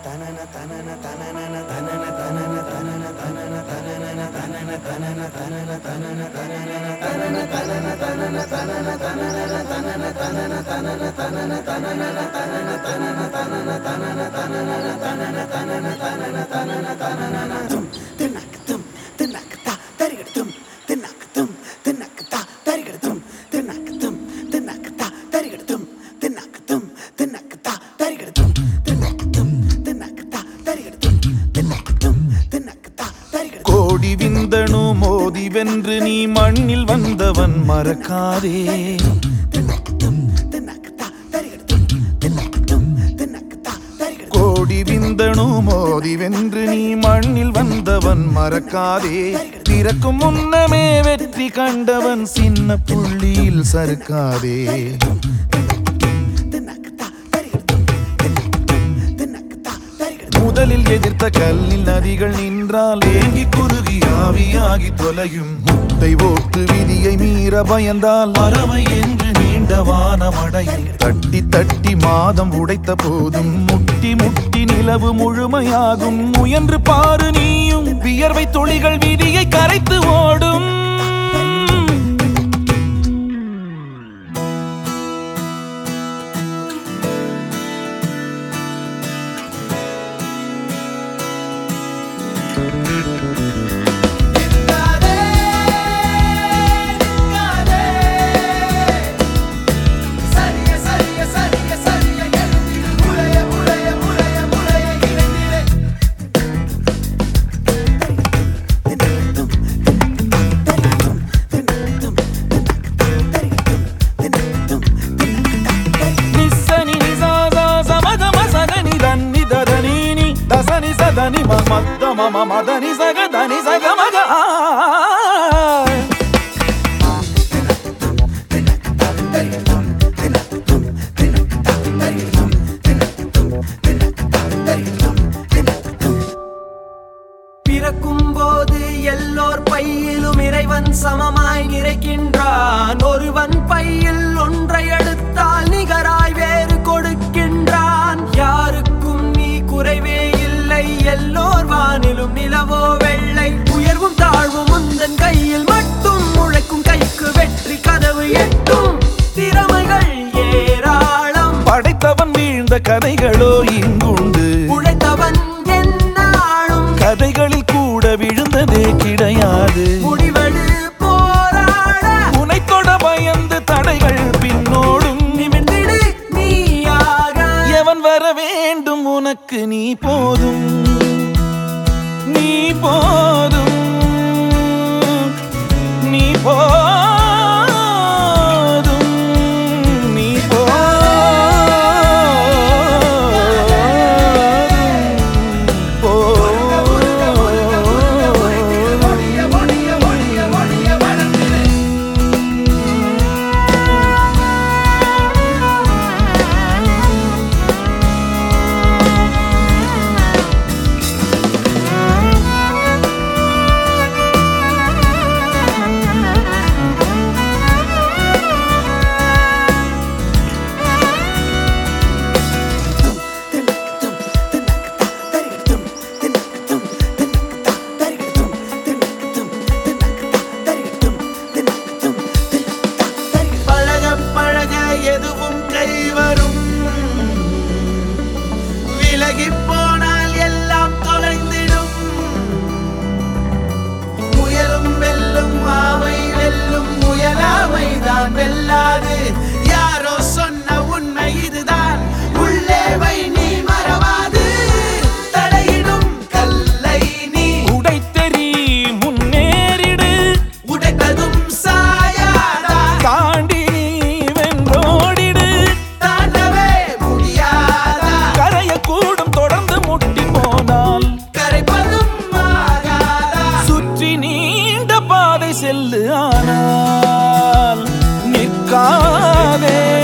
கோடி விந்தணு மோதி வென்று நீ மண்ணில் வந்தவன் மறக்காதே. கோடி விந்தணு மோதி வென்று நீ மண்ணில் வந்தவன் மறக்காதே. பிறக்கும் முன்னமே வெற்றி கண்டவன் சின்ன புள்ளியில் சறுக்காதே. முதலில் எதிர்த்த கல்லில் நதிகள் நின்றால் ஏங்கி குறுகி ஆவியாகி தொலையும். முட்டை ஓட்டு விதியை மீற பயந்தால் பறவை என்று நீண்ட வானமடையும். தட்டி தட்டி மாதம் உடைத்த போதும் முட்டி முட்டி நிலவு முழுமையாகும். முயன்று பாரு நீயும் வியர்வை துளிகள் விதியை கரைத்து ஓடும். Dani mama mama dani saga maga. பிறக்கும் போது எல்லோர் பையிலும் இறைவன் சமமாய் நிறைக்கின்றான். ஒருவன் பையில் ஒன்றை எடுத்தால் நிகராய் வேறு கொடுக்கின்றான். யாருக்கும் நீ குறைவே இல்லை, எல்லோர் வானிலும் நிலவோ வெள்ளை. உயர்வும் தாழ்வும் உந்தன் கையில் மட்டும், உழைக்கும் கைக்கு வெற்றி கதவு எட்டும். திறமைகள் ஏராளம், படைத்தவன் வீழ்ந்த கதைகளோ இங்குண்டு. உழைத்தவன் என்னாலும் கதைகளில் கூட விழுந்ததே கிடையாது. முடிவெடு போராட, உனைத்தொட பயந்து தடைகள் பின்னோடும். நிமிர்ந்திடு நீயாக, எவன் வர வேண்டும் உனக்கு நீ போதும். நீ போதும், நீ போதும், நீ எதுவும் கைவரும். விலகி போனால் எல்லாம் தொலைந்திடும். முயலும் வெல்லும், ஆமை வெல்லும், முயலாமைதான் வெல்லாது. யாரோ சொன்ன உண்மை இதுதான், உள்ளே வை நீ மறவாது. தடையிடும் கல்லை நீ உடைத்தெறி முன்னேறிடு. உடைத்ததும் சாயாதா, தாண்டி கூடும் தொடர்ந்து முட்டி போனால் கரைப்பதும் ஆகாதா. சுற்றி நீண்ட பாதை செல்லு ஆனால் நிற்காதே.